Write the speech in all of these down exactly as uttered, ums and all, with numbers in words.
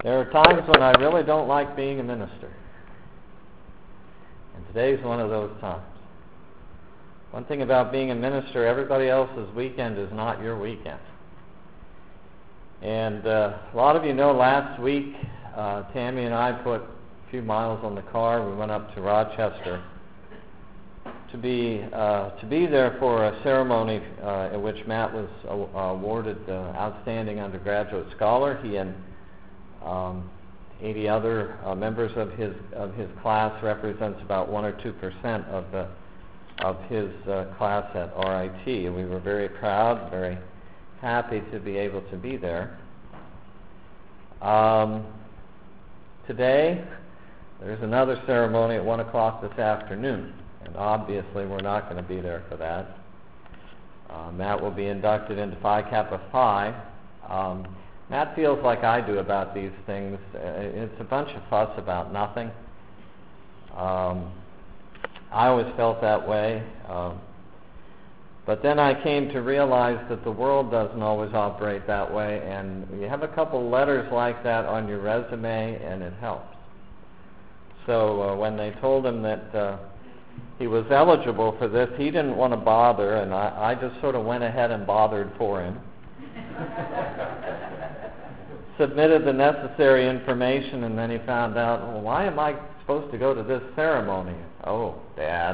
There are times when I really don't like being a minister. And today's one of those times. One thing about being a minister, everybody else's weekend is not your weekend. And uh, a lot of you know last week, uh, Tammy and I put a few miles on the car. We went up to Rochester to be uh, to be there for a ceremony uh, in which Matt was uh, awarded the Outstanding Undergraduate Scholar. He and um, eighty other uh, members of his of his class represents about one or two percent of the of his uh, class at R I T, and we were very proud, very happy to be able to be there. Um, today, there's another ceremony at one o'clock this afternoon, and obviously we're not going to be there for that. Uh, Matt will be inducted into Phi Kappa Phi. Um, Matt feels like I do about these things. Uh, it's a bunch of fuss about nothing. Um, I always felt that way. Um, but then I came to realize that the world doesn't always operate that way, and you have a couple letters like that on your resume, and it helps. So uh, when they told him that uh, he was eligible for this, he didn't want to bother, and I, I just sort of went ahead and bothered for him. Submitted the necessary information, and then he found out, well, why am I supposed to go to this ceremony? Oh, Dad.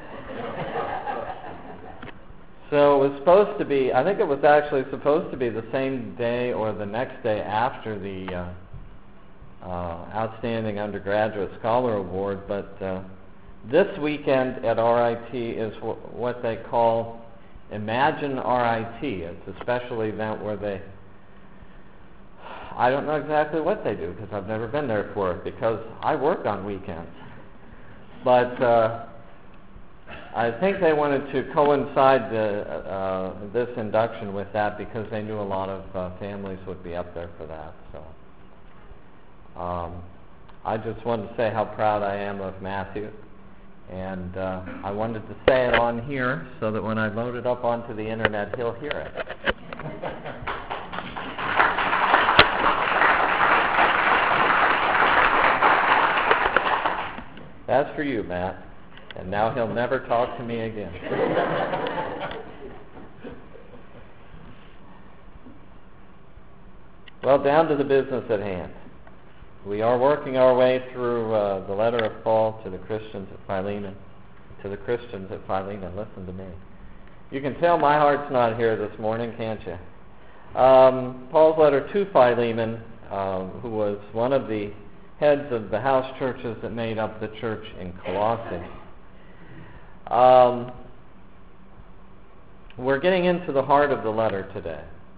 So it was supposed to be, I think it was actually supposed to be the same day or the next day after the uh, uh, Outstanding Undergraduate Scholar Award, but uh, this weekend at R I T is w- what they call Imagine R I T. It's a special event where they, I don't know exactly what they do because I've never been there for it because I work on weekends. But uh, I think they wanted to coincide the, uh, this induction with that because they knew a lot of uh, families would be up there for that. So um, I just wanted to say how proud I am of Matthew. And uh, I wanted to say it on here so that when I load it up onto the internet, he'll hear it. That's for you, Matt. And now he'll never talk to me again. Well, down to the business at hand. We are working our way through uh, the letter of Paul to the Christians at Philemon. To the Christians at Philemon, listen to me. You can tell my heart's not here this morning, can't you? Um, Paul's letter to Philemon, uh, who was one of the heads of the house churches that made up the church in Colossae. Um, we're getting into the heart of the letter today.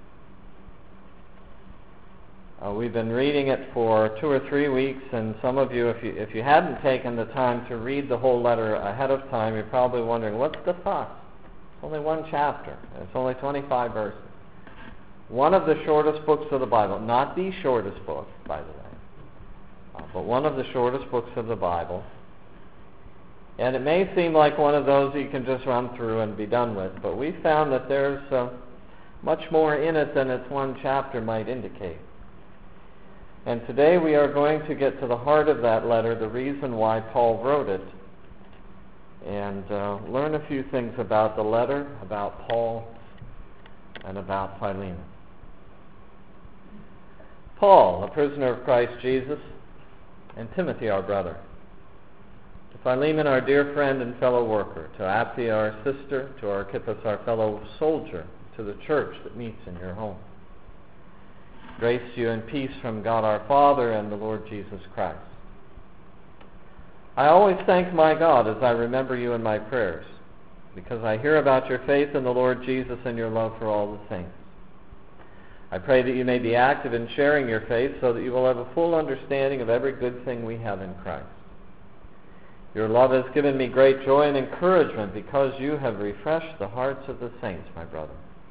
Uh, we've been reading it for two or three weeks, and some of you, if you if you hadn't taken the time to read the whole letter ahead of time, you're probably wondering, what's the fuss? It's only one chapter, and it's only twenty-five verses. One of the shortest books of the Bible, not the shortest book, by the way, uh, but one of the shortest books of the Bible. And it may seem like one of those you can just run through and be done with, but we found that there's uh, much more in it than its one chapter might indicate. And today we are going to get to the heart of that letter, the reason why Paul wrote it, and uh, learn a few things about the letter, about Paul, and about Philemon. Paul, a prisoner of Christ Jesus, and Timothy, our brother. To Philemon, our dear friend and fellow worker, to Apphia, our sister, to Archippus, our fellow soldier, to the church that meets in your home. Grace to you and peace from God our Father and the Lord Jesus Christ. I always thank my God as I remember you in my prayers, because I hear about your faith in the Lord Jesus and your love for all the saints. I pray that you may be active in sharing your faith so that you will have a full understanding of every good thing we have in Christ. Your love has given me great joy and encouragement because you have refreshed the hearts of the saints, my brother.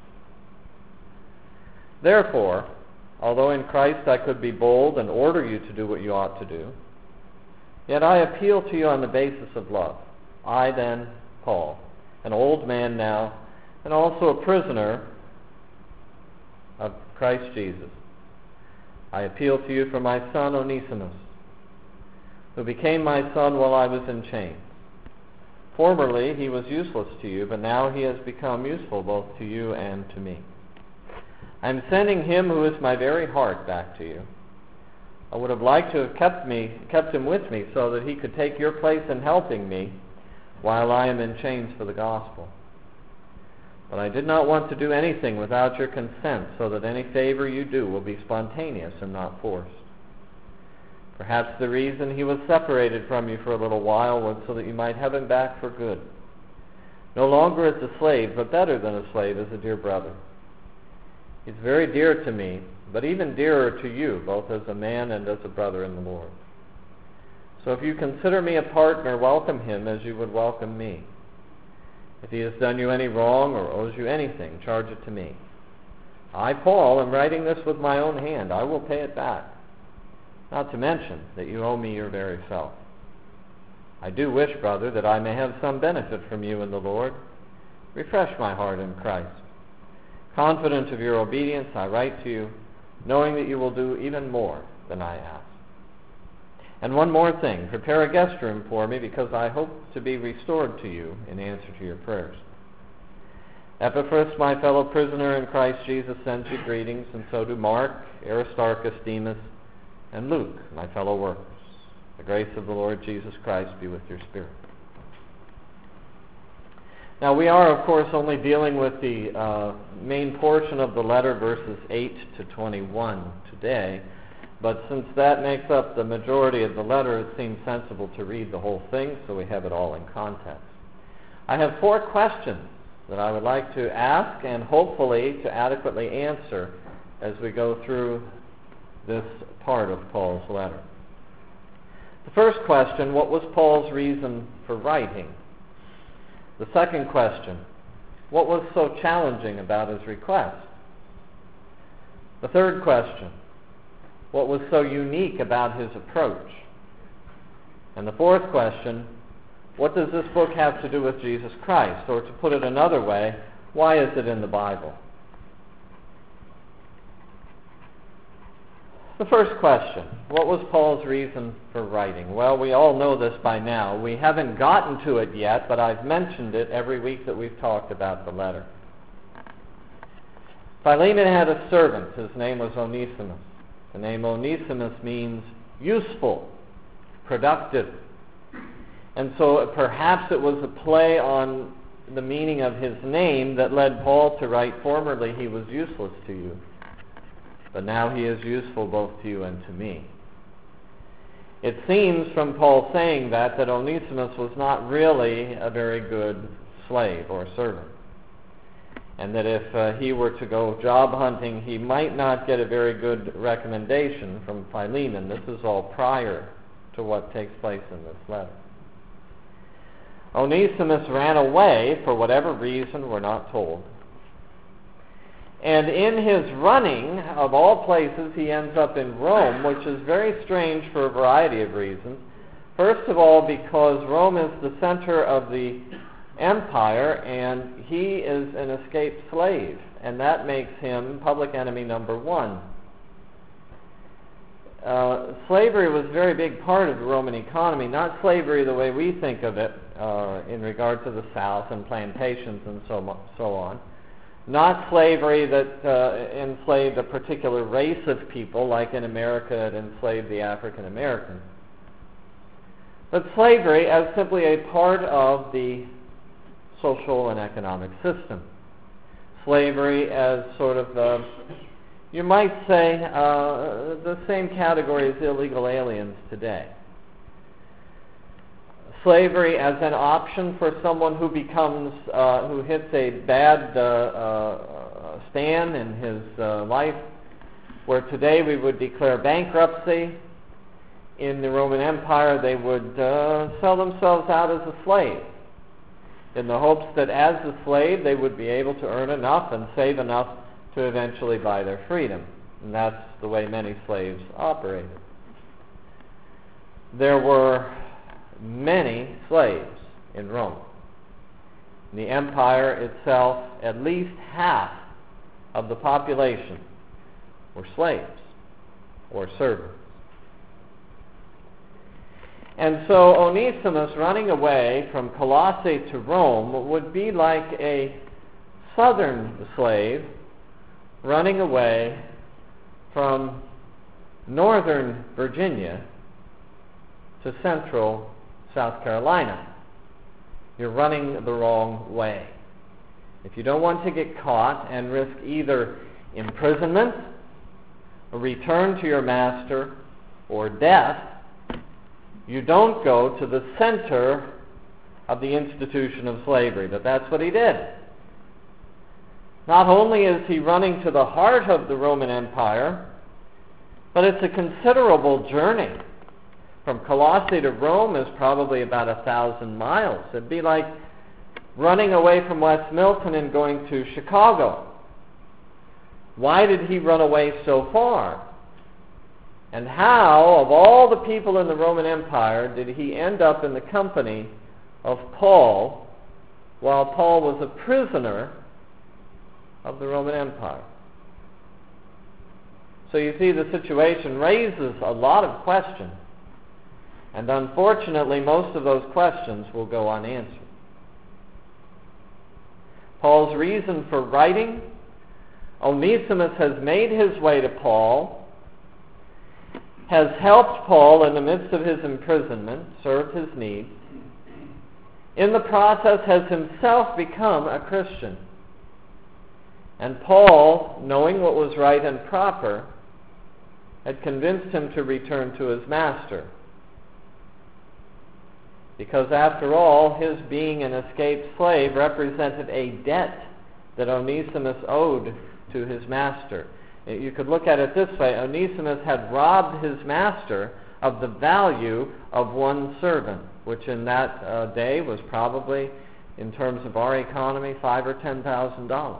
Therefore, although in Christ I could be bold and order you to do what you ought to do, yet I appeal to you on the basis of love. I then, Paul, an old man now, and also a prisoner of Christ Jesus. I appeal to you for my son Onesimus, who became my son while I was in chains. Formerly he was useless to you, but now he has become useful both to you and to me. I am sending him who is my very heart back to you. I would have liked to have kept me, kept him with me so that he could take your place in helping me while I am in chains for the gospel. But I did not want to do anything without your consent, so that any favor you do will be spontaneous and not forced. Perhaps the reason he was separated from you for a little while was so that you might have him back for good. No longer as a slave, but better than a slave, as a dear brother. He's very dear to me, but even dearer to you, both as a man and as a brother in the Lord. So if you consider me a partner, welcome him as you would welcome me. If he has done you any wrong or owes you anything, charge it to me. I, Paul, am writing this with my own hand. I will pay it back. Not to mention that you owe me your very self. I do wish, brother, that I may have some benefit from you in the Lord. Refresh my heart in Christ. Confident of your obedience, I write to you, knowing that you will do even more than I ask. And one more thing, prepare a guest room for me, because I hope to be restored to you in answer to your prayers. Epaphras, my fellow prisoner in Christ Jesus, sends you greetings, and so do Mark, Aristarchus, Demas, and Luke, my fellow workers. The grace of the Lord Jesus Christ be with your spirit. Now, we are, of course, only dealing with the uh, main portion of the letter, verses eight to twenty-one today. But since that makes up the majority of the letter, it seems sensible to read the whole thing so we have it all in context. I have four questions that I would like to ask and hopefully to adequately answer as we go through this part of Paul's letter. The first question, what was Paul's reason for writing? The second question, what was so challenging about his request? The third question, what was so unique about his approach? And the fourth question, what does this book have to do with Jesus Christ? Or to put it another way, why is it in the Bible? The first question, what was Paul's reason for writing? Well, we all know this by now. We haven't gotten to it yet, but I've mentioned it every week that we've talked about the letter. Philemon had a servant. His name was Onesimus. The name Onesimus means useful, productive. And so perhaps it was a play on the meaning of his name that led Paul to write, formerly he was useless to you, but now he is useful both to you and to me. It seems from Paul saying that, that Onesimus was not really a very good slave or servant. And that if uh, he were to go job hunting, he might not get a very good recommendation from Philemon. This is all prior to what takes place in this letter. Onesimus ran away for whatever reason, we're not told. And in his running, of all places, he ends up in Rome, which is very strange for a variety of reasons. First of all, because Rome is the center of the empire, and he is an escaped slave, and that makes him public enemy number one. Uh, slavery was a very big part of the Roman economy, not slavery the way we think of it uh, in regard to the South and plantations and so, so on. Not slavery that uh, enslaved a particular race of people, like in America it enslaved the African Americans. But slavery as simply a part of the social and economic system. Slavery as sort of, uh, you might say, uh, the same category as illegal aliens today. Slavery as an option for someone who becomes, uh, who hits a bad uh, uh, stand in his uh, life, where today we would declare bankruptcy. In the Roman Empire, they would uh, sell themselves out as a slave, in the hopes that as a slave they would be able to earn enough and save enough to eventually buy their freedom. And that's the way many slaves operated. There were many slaves in Rome. In the empire itself, at least half of the population were slaves. or servants. And so Onesimus running away from Colossae to Rome would be like a southern slave running away from northern Virginia to central South Carolina. You're running the wrong way. If you don't want to get caught and risk either imprisonment, a return to your master, or death, you don't go to the center of the institution of slavery. But that's what he did. Not only is he running to the heart of the Roman Empire, but it's a considerable journey. From Colossae to Rome is probably about a thousand miles. It'd be like running away from West Milton and going to Chicago. Why did he run away so far? And how, of all the people in the Roman Empire, did he end up in the company of Paul while Paul was a prisoner of the Roman Empire? So you see, the situation raises a lot of questions. And unfortunately, most of those questions will go unanswered. Paul's reason for writing: Onesimus has made his way to Paul, has helped Paul in the midst of his imprisonment, served his needs, in the process has himself become a Christian. And Paul, knowing what was right and proper, had convinced him to return to his master. Because after all, his being an escaped slave represented a debt that Onesimus owed to his master. You could look at it this way: Onesimus had robbed his master of the value of one servant, which in that uh, day was probably, in terms of our economy, five or ten thousand dollars.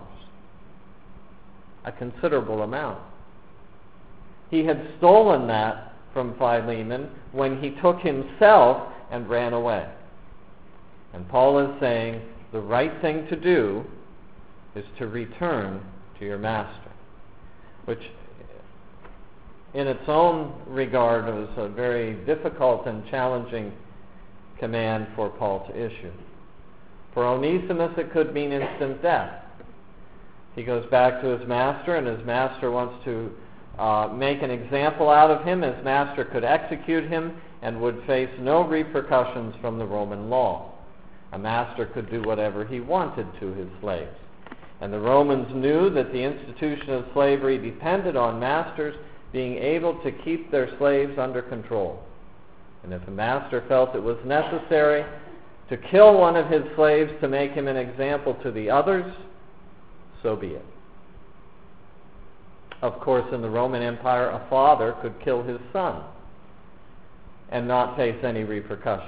A considerable amount. He had stolen that from Philemon when he took himself and ran away. And Paul is saying the right thing to do is to return to your master, which in its own regard was a very difficult and challenging command for Paul to issue. For Onesimus, it could mean instant death. He goes back to his master, and his master wants to uh, make an example out of him. His master could execute him and would face no repercussions from the Roman law. A master could do whatever he wanted to his slaves. And the Romans knew that the institution of slavery depended on masters being able to keep their slaves under control. And if a master felt it was necessary to kill one of his slaves to make him an example to the others, so be it. Of course, in the Roman Empire, a father could kill his son and not face any repercussions.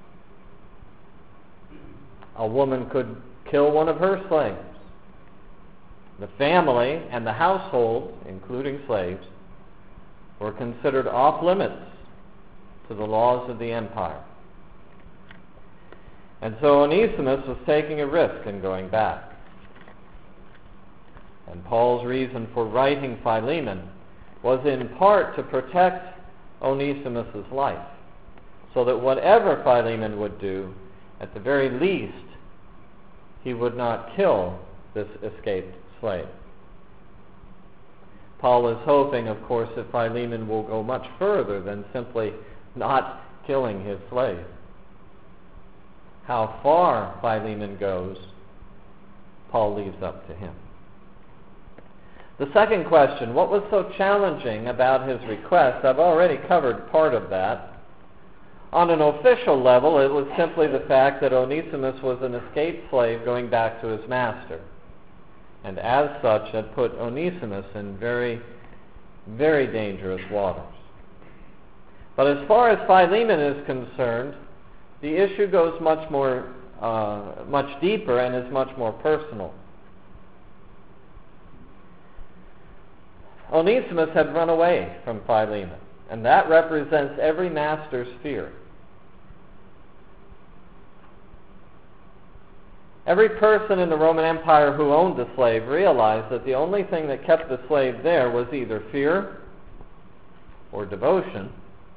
A woman could kill one of her slaves. The family and the household, including slaves, were considered off limits to the laws of the empire. And so Onesimus was taking a risk in going back. And Paul's reason for writing Philemon was in part to protect Onesimus' life, so that whatever Philemon would do, at the very least, he would not kill this escaped slave. Paul is hoping, of course, that Philemon will go much further than simply not killing his slave. How far Philemon goes, Paul leaves up to him. The second question, what was so challenging about his request? I've already covered part of that. On an official level, it was simply the fact that Onesimus was an escaped slave going back to his master, and as such had put Onesimus in very, very dangerous waters. But as far as Philemon is concerned, the issue goes much more, uh, much deeper and is much more personal. Onesimus had run away from Philemon, and that represents every master's fear. Every person in the Roman Empire who owned a slave realized that the only thing that kept the slave there was either fear or devotion,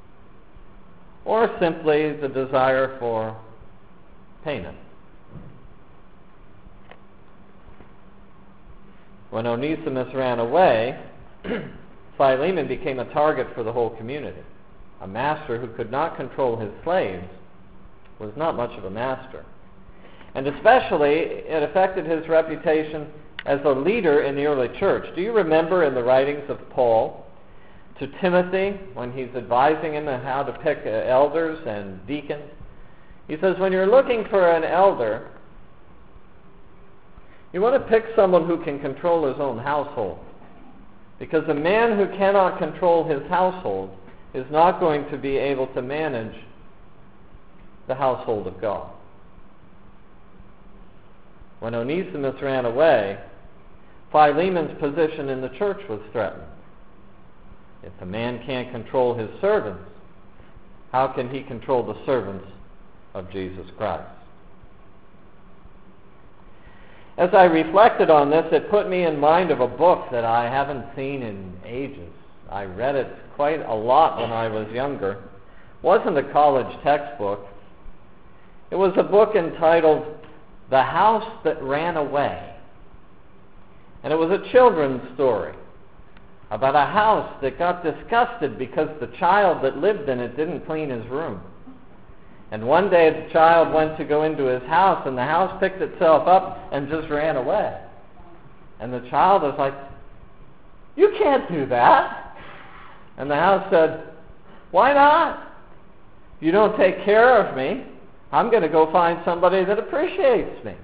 or simply the desire for payment. When Onesimus ran away, Philemon became a target for the whole community. A master who could not control his slaves was not much of a master. And especially, it affected his reputation as a leader in the early church. Do you remember in the writings of Paul to Timothy, when he's advising him on how to pick uh, elders and deacons? He says, when you're looking for an elder, you want to pick someone who can control his own household. Because a man who cannot control his household is not going to be able to manage the household of God. When Onesimus ran away, Philemon's position in the church was threatened. If a man can't control his servants, how can he control the servants of Jesus Christ? As I reflected on this, it put me in mind of a book that I haven't seen in ages. I read it quite a lot when I was younger. It wasn't a college textbook. It was a book entitled The House That Ran Away. And it was a children's story about a house that got disgusted because the child that lived in it didn't clean his room. And one day the child went to go into his house, and the house picked itself up and just ran away. And the child was like, "You can't do that." And the house said, "Why not? You don't take care of me. I'm going to go find somebody that appreciates me."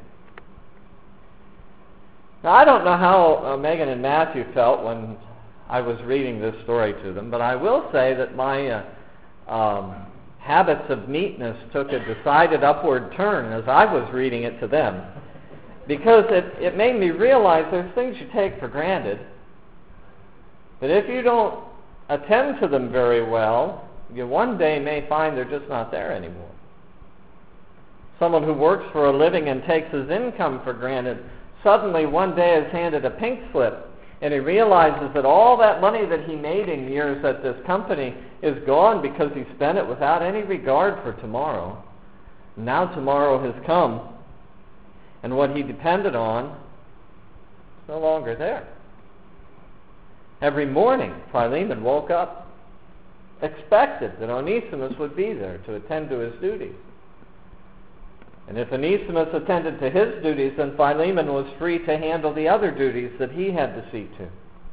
Now, I don't know how uh, Megan and Matthew felt when I was reading this story to them, but I will say that my uh, um, habits of neatness took a decided upward turn as I was reading it to them, because it, it made me realize there's things you take for granted, but if you don't attend to them very well, you one day may find they're just not there anymore. Someone who works for a living and takes his income for granted suddenly one day is handed a pink slip, and he realizes that all that money that he made in years at this company is gone because he spent it without any regard for tomorrow. Now tomorrow has come, and what he depended on is no longer there. Every morning, Philemon woke up, expected that Onesimus would be there to attend to his duties. And if Onesimus attended to his duties, then Philemon was free to handle the other duties that he had to see to.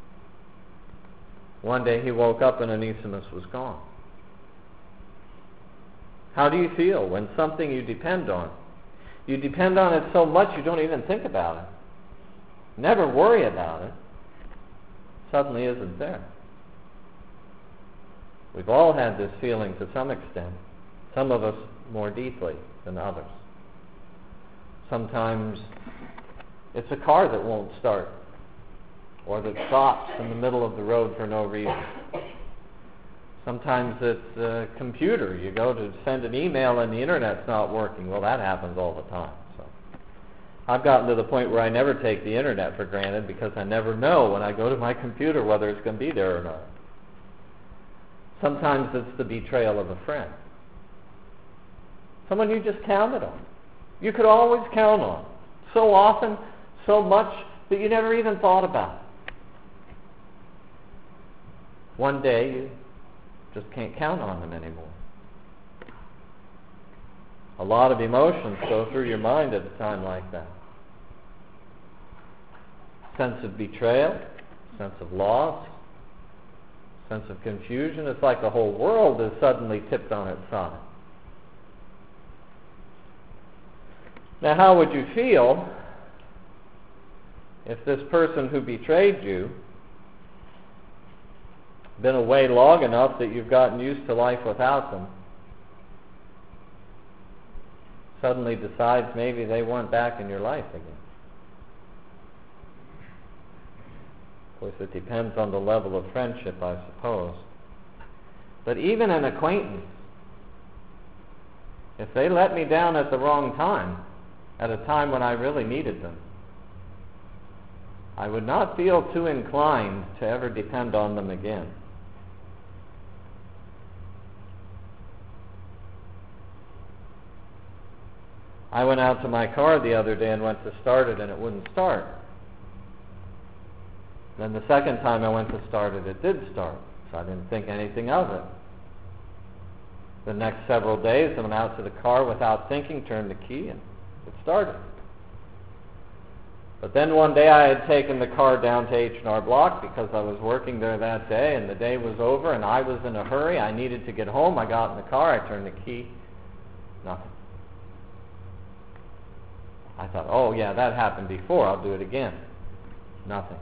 One day he woke up and Onesimus was gone. How do you feel when something you depend on, you depend on it so much you don't even think about it, never worry about it, suddenly isn't there? We've all had this feeling to some extent, some of us more deeply than others. Sometimes it's a car that won't start, or that stops in the middle of the road for no reason. Sometimes it's a computer. You go to send an email and the internet's not working. Well, that happens all the time. So I've gotten to the point where I never take the internet for granted, because I never know when I go to my computer whether it's going to be there or not. Sometimes it's the betrayal of a friend, someone you just counted on. You could always count on. So often, so much, that you never even thought about it. One day, you just can't count on them anymore. A lot of emotions go through your mind at a time like that. Sense of betrayal, sense of loss, sense of confusion. It's like the whole world is suddenly tipped on its side. Now, how would you feel if this person who betrayed you been away long enough that you've gotten used to life without them, suddenly decides maybe they want back in your life again? Of course, it depends on the level of friendship, I suppose. But even an acquaintance, if they let me down at the wrong time, at a time when I really needed them, I would not feel too inclined to ever depend on them again. I went out to my car the other day and went to start it, and it wouldn't start. Then the second time I went to start it, it did start, so I didn't think anything of it. The next several days, I went out to the car without thinking, turned the key, and it started. But then one day I had taken the car down to H and R Block because I was working there that day, and the day was over, and I was in a hurry. I needed to get home. I got in the car. I turned the key. Nothing. I thought, oh, yeah, that happened before. I'll do it again. Nothing.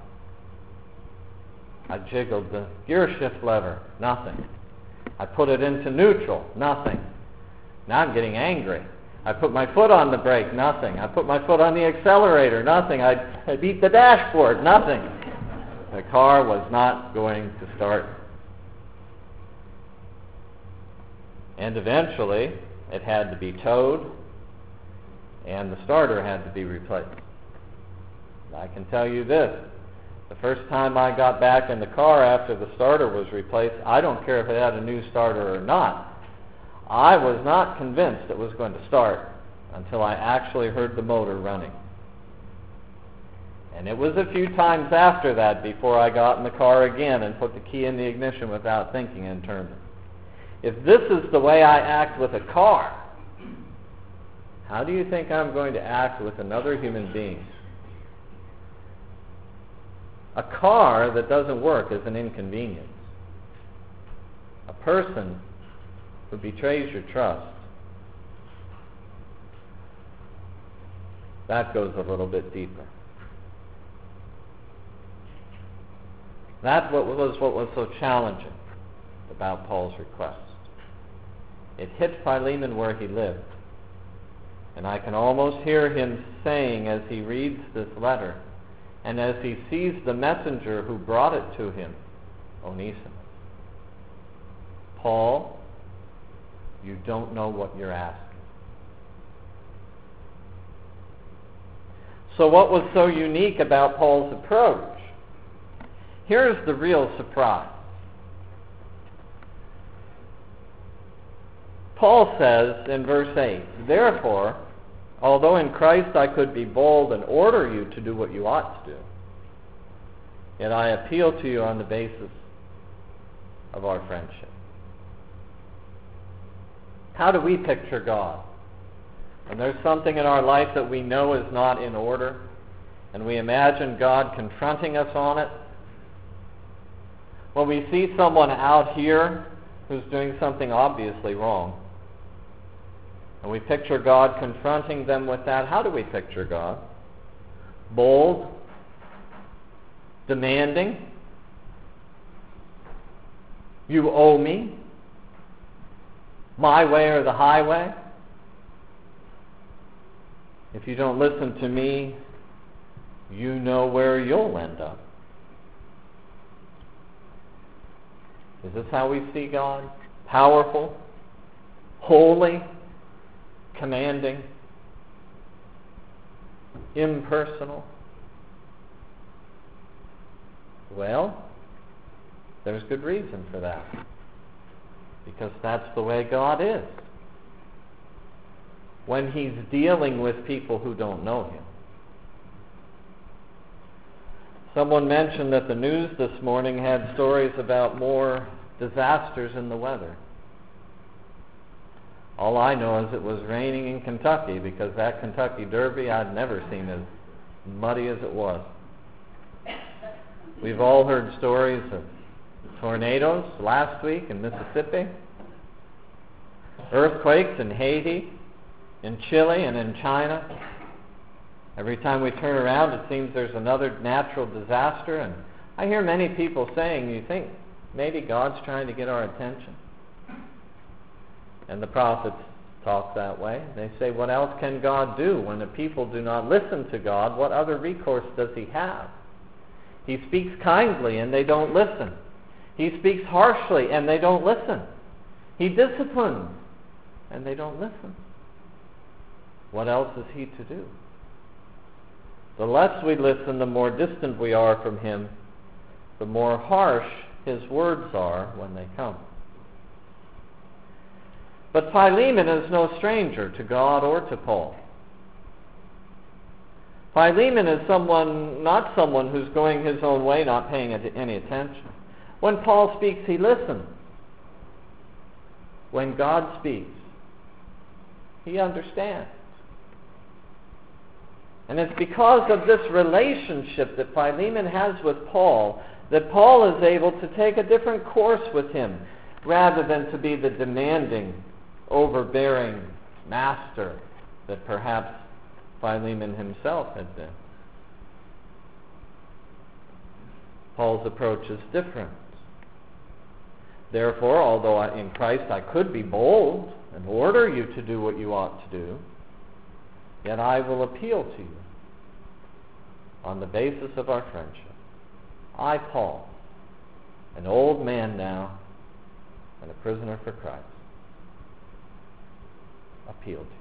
I jiggled the gear shift lever. Nothing. I put it into neutral. Nothing. Now I'm getting angry. I put my foot on the brake. Nothing. I put my foot on the accelerator. Nothing. I, I beat the dashboard. Nothing. The car was not going to start. And eventually, it had to be towed, and the starter had to be replaced. I can tell you this. The first time I got back in the car after the starter was replaced, I don't care if it had a new starter or not, I was not convinced it was going to start until I actually heard the motor running. And it was a few times after that before I got in the car again and put the key in the ignition without thinking and turned it. If this is the way I act with a car, how do you think I'm going to act with another human being? A car that doesn't work is an inconvenience. A person who betrays your trust, that goes a little bit deeper. That what was what was so challenging about Paul's request. It hit Philemon where he lived. And I can almost hear him saying as he reads this letter, and as he sees the messenger who brought it to him, Onesimus, Paul, you don't know what you're asking. So what was so unique about Paul's approach? Here's the real surprise. Paul says in verse eight, therefore, although in Christ I could be bold and order you to do what you ought to do, yet I appeal to you on the basis of our friendship. How do we picture God? When there's something in our life that we know is not in order, and we imagine God confronting us on it. When we see someone out here who's doing something obviously wrong, and we picture God confronting them with that, how do we picture God? Bold, demanding, you owe me, my way or the highway. If you don't listen to me, you know where you'll end up. Is this how we see God? Powerful, holy, commanding, impersonal? Well, there's good reason for that. Because that's the way God is. When He's dealing with people who don't know Him. Someone mentioned that the news this morning had stories about more disasters in the weather. All I know is it was raining in Kentucky, because that Kentucky Derby I'd never seen as muddy as it was. We've all heard stories of tornadoes last week in Mississippi, earthquakes in Haiti, in Chile, and in China. Every time we turn around, it seems there's another natural disaster, and I hear many people saying, you think maybe God's trying to get our attention? And the prophets talk that way. They say, what else can God do? When the people do not listen to God, what other recourse does He have? He speaks kindly, and they don't listen. He speaks harshly, and they don't listen. He disciplines, and they don't listen. What else is He to do? The less we listen, the more distant we are from Him, the more harsh His words are when they come. But Philemon is no stranger to God or to Paul. Philemon is someone, not someone who's going his own way, not paying any attention. When Paul speaks, he listens. When God speaks, he understands. And it's because of this relationship that Philemon has with Paul that Paul is able to take a different course with him rather than to be the demanding, overbearing master that perhaps Philemon himself had been. Paul's approach is different. Therefore, although I, in Christ I could be bold and order you to do what you ought to do, yet I will appeal to you on the basis of our friendship. I, Paul, an old man now and a prisoner for Christ, appeal to you.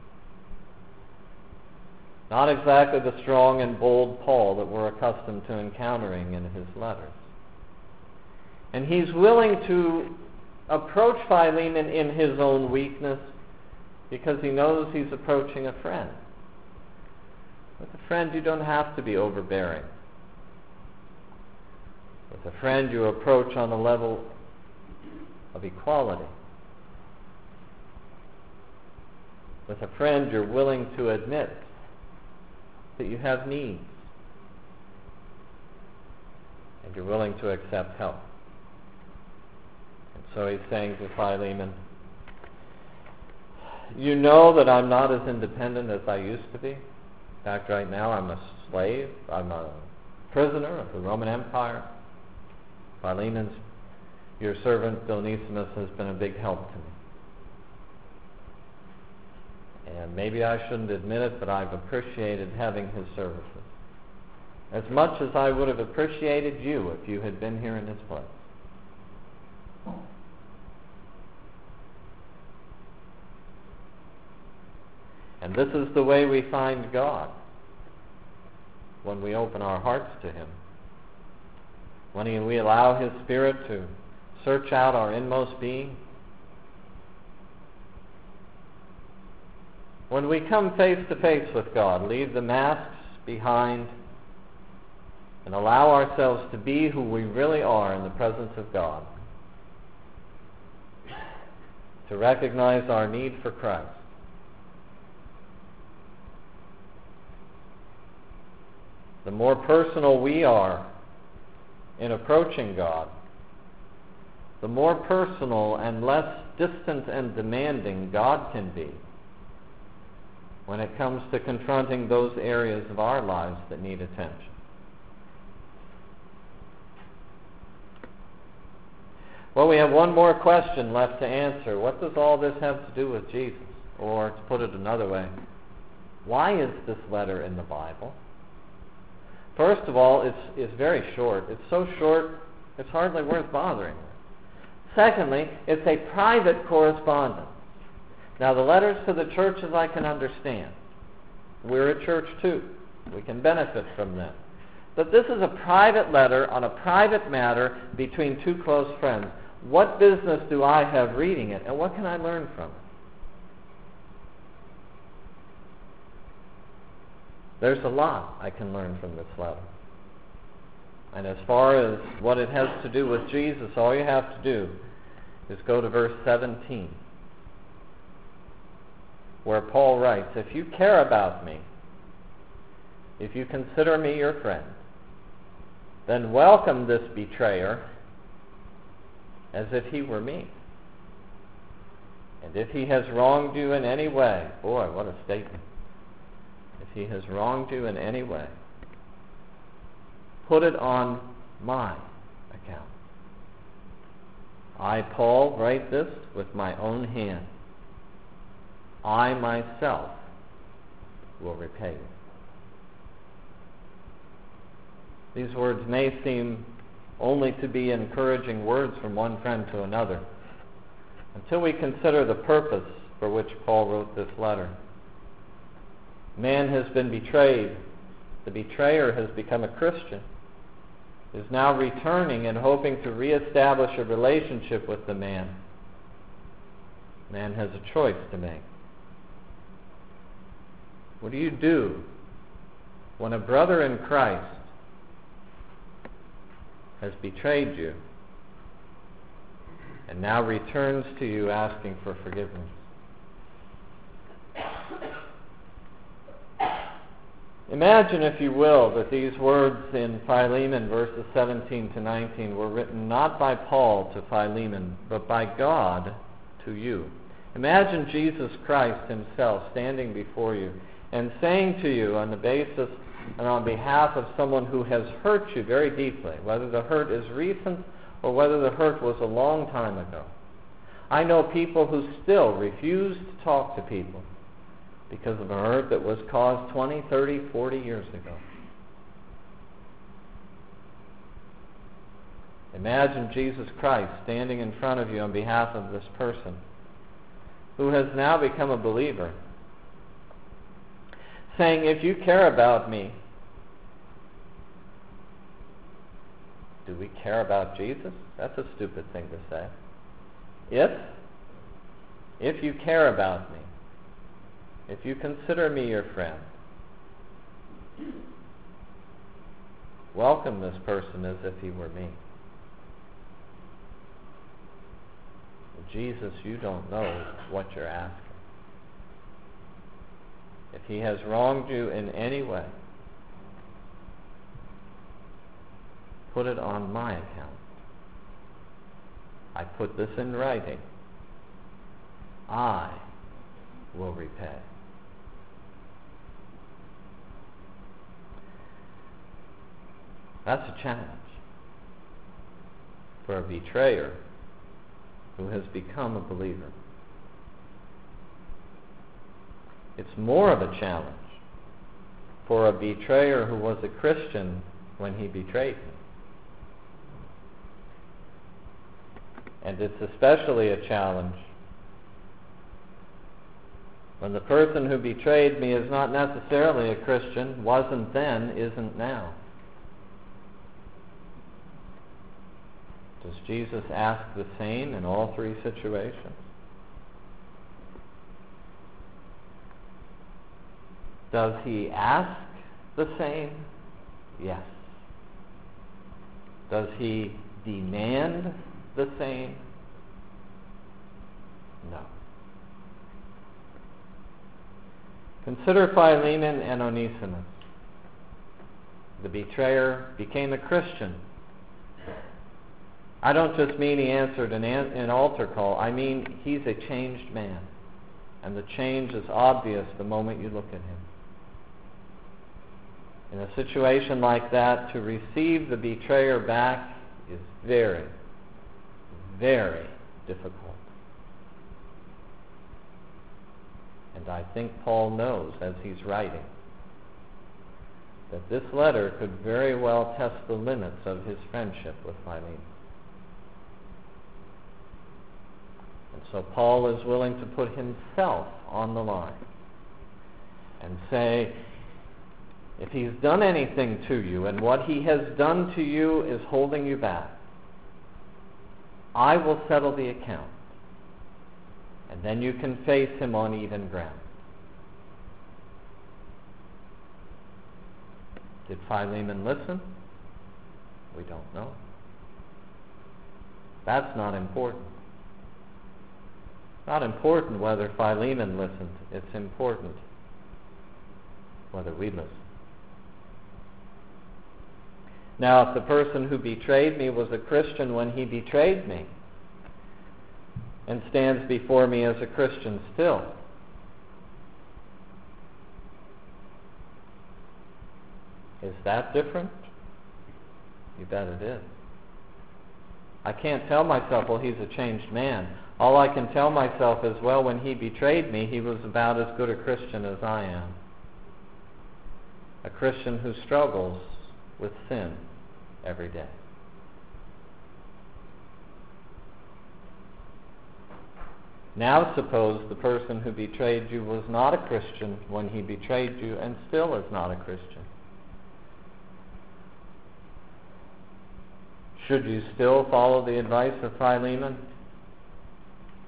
Not exactly the strong and bold Paul that we're accustomed to encountering in his letters. And he's willing to approach Philemon in his own weakness because he knows he's approaching a friend. With a friend, you don't have to be overbearing. With a friend, you approach on a level of equality. With a friend, you're willing to admit that you have needs. And you're willing to accept help. And so he's saying to Philemon, you know that I'm not as independent as I used to be. In fact, right now I'm a slave. I'm a prisoner of the Roman Empire. Philemon's, your servant Onesimus, has been a big help to me. And maybe I shouldn't admit it, but I've appreciated having his services as much as I would have appreciated you if you had been here in his place. And this is the way we find God when we open our hearts to him. When he, we allow his Spirit to search out our inmost being. When we come face to face with God, leave the masks behind and allow ourselves to be who we really are in the presence of God. To recognize our need for Christ. The more personal we are in approaching God, the more personal and less distant and demanding God can be when it comes to confronting those areas of our lives that need attention. Well, we have one more question left to answer. What does all this have to do with Jesus? Or, to put it another way, why is this letter in the Bible? First of all, it's, it's very short. It's so short, it's hardly worth bothering with. Secondly, it's a private correspondence. Now, the letters to the churches I can understand. We're a church too. We can benefit from them. But this is a private letter on a private matter between two close friends. What business do I have reading it, and what can I learn from it? There's a lot I can learn from this letter. And as far as what it has to do with Jesus, all you have to do is go to verse seventeen, where Paul writes, if you care about me, if you consider me your friend, then welcome this betrayer as if he were me. And if he has wronged you in any way, boy, what a statement. If he has wronged you in any way, put it on my account. I, Paul, write this with my own hand. I myself will repay you. These words may seem only to be encouraging words from one friend to another until we consider the purpose for which Paul wrote this letter. Man has been betrayed. The betrayer has become a Christian, is now returning and hoping to reestablish a relationship with the man. Man has a choice to make. What do you do when a brother in Christ has betrayed you and now returns to you asking for forgiveness. Imagine, if you will, that these words in Philemon verses seventeen to nineteen were written not by Paul to Philemon, but by God to you. Imagine Jesus Christ himself standing before you and saying to you on the basis and on behalf of someone who has hurt you very deeply, whether the hurt is recent or whether the hurt was a long time ago. I know people who still refuse to talk to people because of a hurt that was caused twenty, thirty, forty years ago. Imagine Jesus Christ standing in front of you on behalf of this person who has now become a believer, saying, if you care about me, do we care about Jesus? That's a stupid thing to say. If, if you care about me, if you consider me your friend, welcome this person as if he were me. Jesus, you don't know what you're asking. If he has wronged you in any way, put it on my account. I put this in writing. I will repay. That's a challenge for a betrayer who has become a believer. It's more of a challenge for a betrayer who was a Christian when he betrayed me. And it's especially a challenge when the person who betrayed me is not necessarily a Christian, wasn't then, isn't now. Does Jesus ask the same in all three situations? Does he ask the same? Yes. Does he demand the same? No. Consider Philemon and Onesimus. The betrayer became a Christian. I don't just mean he answered an, an, an altar call. I mean he's a changed man. And the change is obvious the moment you look at him. In a situation like that, to receive the betrayer back is very, very difficult. And I think Paul knows, as he's writing, that this letter could very well test the limits of his friendship with Philemon. And so Paul is willing to put himself on the line and say, if he's done anything to you and what he has done to you is holding you back, I will settle the account. And then you can face him on even ground. Did Philemon listen? We don't know. That's not important. Not important whether Philemon listened. It's important whether we listen. Now, if the person who betrayed me was a Christian when he betrayed me and stands before me as a Christian still, is that different? You bet it is. I can't tell myself, well, he's a changed man. All I can tell myself is, well, when he betrayed me, he was about as good a Christian as I am. A Christian who struggles with sin every day. Now suppose the person who betrayed you was not a Christian when he betrayed you and still is not a Christian. Should you still follow the advice of Philemon?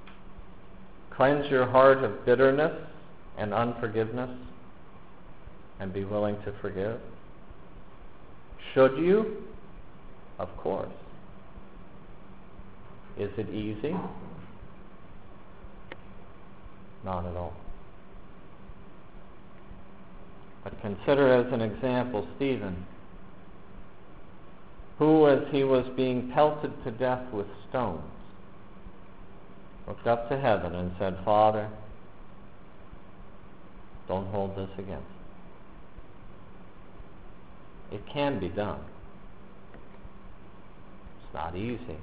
Cleanse your heart of bitterness and unforgiveness. and be willing to forgive? Should you? Of course. Is it easy? Not at all. But consider as an example Stephen, who, as he was being pelted to death with stones, looked up to heaven and said, Father, don't hold this against me. It can be done. It's not easy.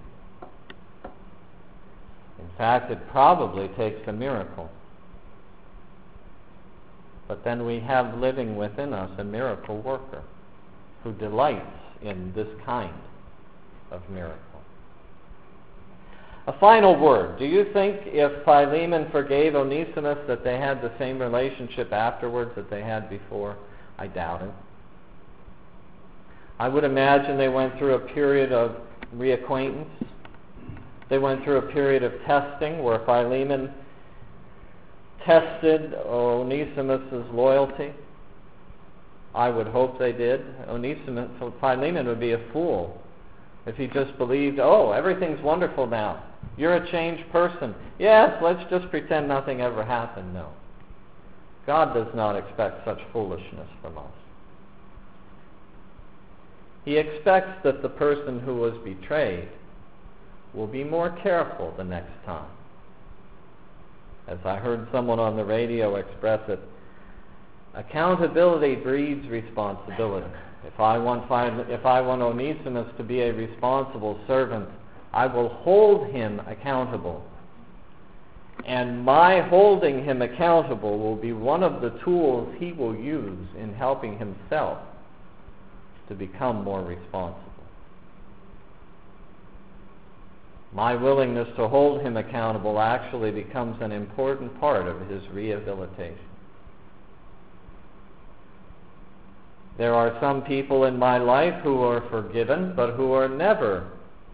In fact, it probably takes a miracle. But then we have living within us a miracle worker who delights in this kind of miracle. A final word. Do you think if Philemon forgave Onesimus that they had the same relationship afterwards that they had before? I doubt it. I would imagine they went through a period of reacquaintance. They went through a period of testing where Philemon tested Onesimus' loyalty. I would hope they did. Onesimus, Philemon would be a fool if he just believed, oh, everything's wonderful now. You're a changed person. Yes, let's just pretend nothing ever happened. No. God does not expect such foolishness from us. He expects that the person who was betrayed will be more careful the next time. As I heard someone on the radio express it, accountability breeds responsibility. If I want if I want Onesimus to be a responsible servant, I will hold him accountable. And my holding him accountable will be one of the tools he will use in helping himself to become more responsible. My willingness to hold him accountable actually becomes an important part of his rehabilitation. There are some people in my life who are forgiven, but who are never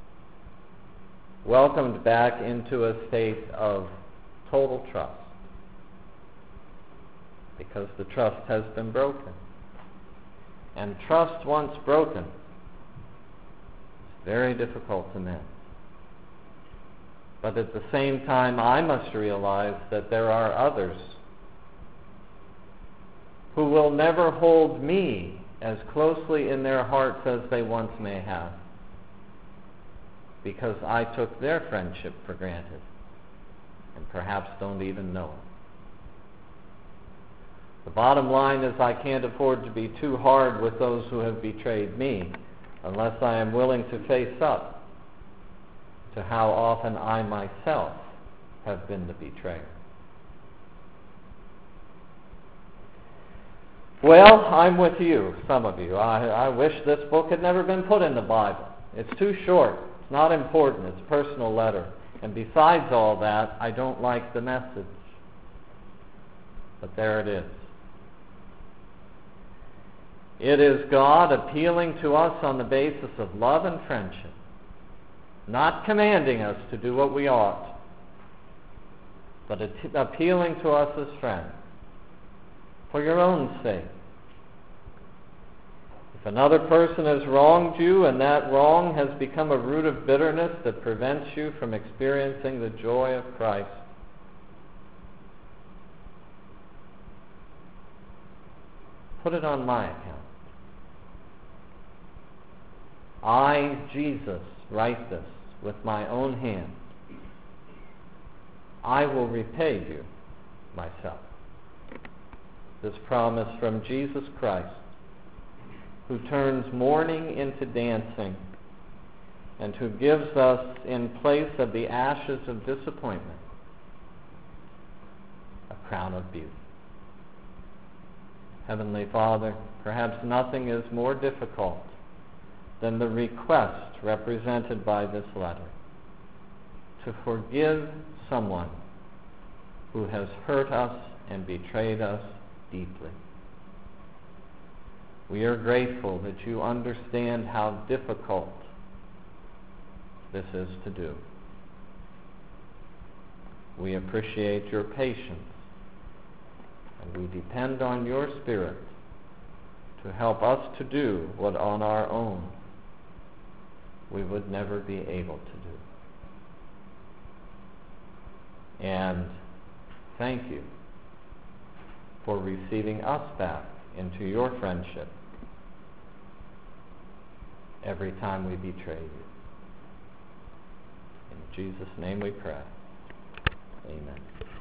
welcomed back into a state of total trust, because the trust has been broken. And trust once broken is very difficult to mend. But at the same time, I must realize that there are others who will never hold me as closely in their hearts as they once may have, because I took their friendship for granted and perhaps don't even know it. The bottom line is I can't afford to be too hard with those who have betrayed me unless I am willing to face up to how often I myself have been the betrayer. Well, I'm with you, some of you. I, I wish this book had never been put in the Bible. It's too short. It's not important. It's a personal letter. And besides all that, I don't like the message. But there it is. It is God appealing to us on the basis of love and friendship, not commanding us to do what we ought, but appealing to us as friends for your own sake. If another person has wronged you and that wrong has become a root of bitterness that prevents you from experiencing the joy of Christ, put it on my account. I, Jesus, write this with my own hand. I will repay you myself. This promise from Jesus Christ, who turns mourning into dancing and who gives us, in place of the ashes of disappointment, a crown of beauty. Heavenly Father, perhaps nothing is more difficult than the request represented by this letter to forgive someone who has hurt us and betrayed us deeply. We are grateful that you understand how difficult this is to do. We appreciate your patience, and we depend on your Spirit to help us to do what on our own we would never be able to do. And thank you for receiving us back into your friendship every time we betray you. In Jesus' name we pray. Amen.